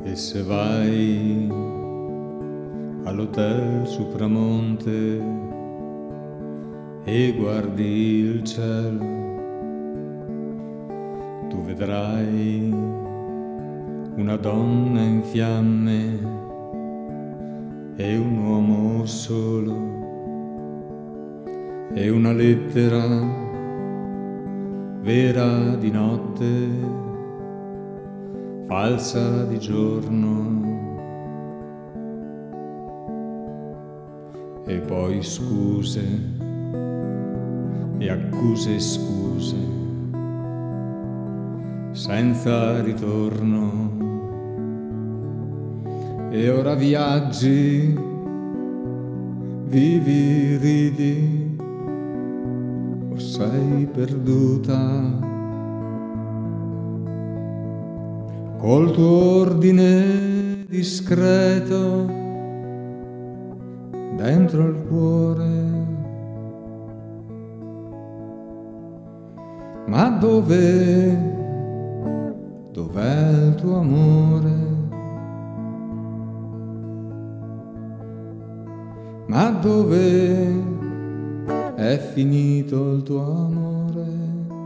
E se vai all'hotel Supramonte e guardi il cielo, tu vedrai una donna in fiamme e un uomo solo e una lettera vera di notte, falsa di giorno. E poi scuse e accuse e scuse senza ritorno. E ora viaggi, vivi, ridi, o sei perduta col tuo ordine discreto dentro il cuore. Ma dov'è il tuo amore? Ma dove è finito il tuo amore?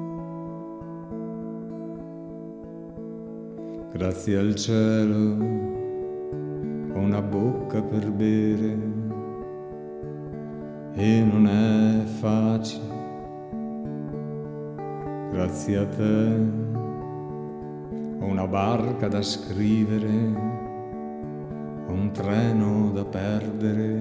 Grazie al cielo ho una bocca per bere e non è facile. Grazie a te ho una barca da scrivere, ho un treno da perdere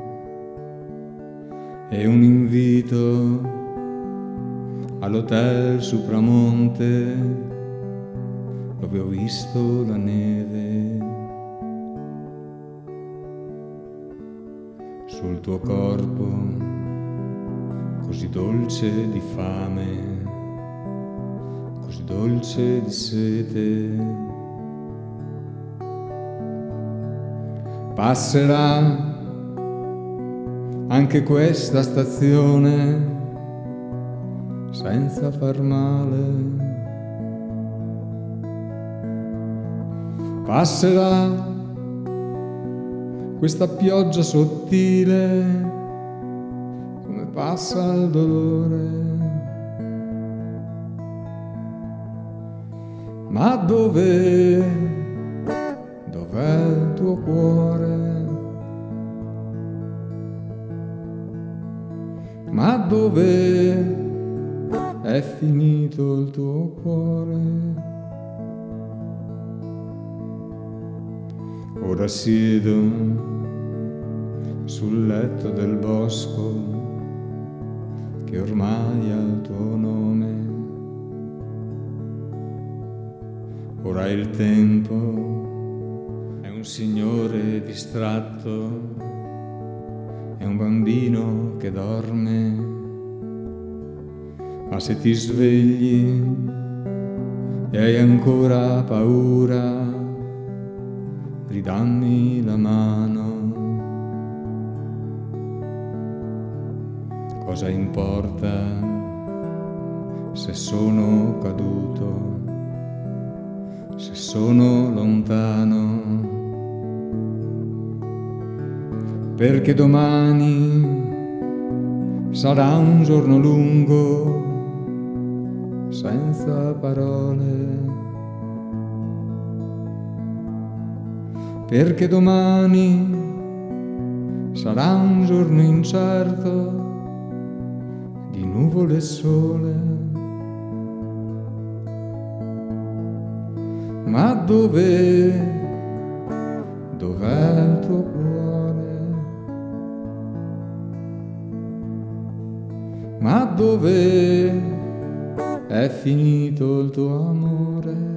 e un invito all'hotel Supramonte dove ho visto la neve. Sul tuo corpo così dolce di fame, così dolce di sete. Passerà anche questa stazione senza far male. Passerà questa pioggia sottile come passa il dolore. Ma dov'è il tuo cuore? Ma dove è finito il tuo cuore? Ora siedo sul letto del bosco che ormai ha il tuo nome. Ora il tempo è un signore distratto, è un bambino che dorme, ma se ti svegli e hai ancora paura, ridammi la mano. Cosa importa se sono caduto, se sono lontano? Perché domani sarà un giorno lungo senza parole. Perché domani sarà un giorno incerto di nuvole e sole. Ma dov'è il tuo cuore? Ma dove è finito il tuo amore?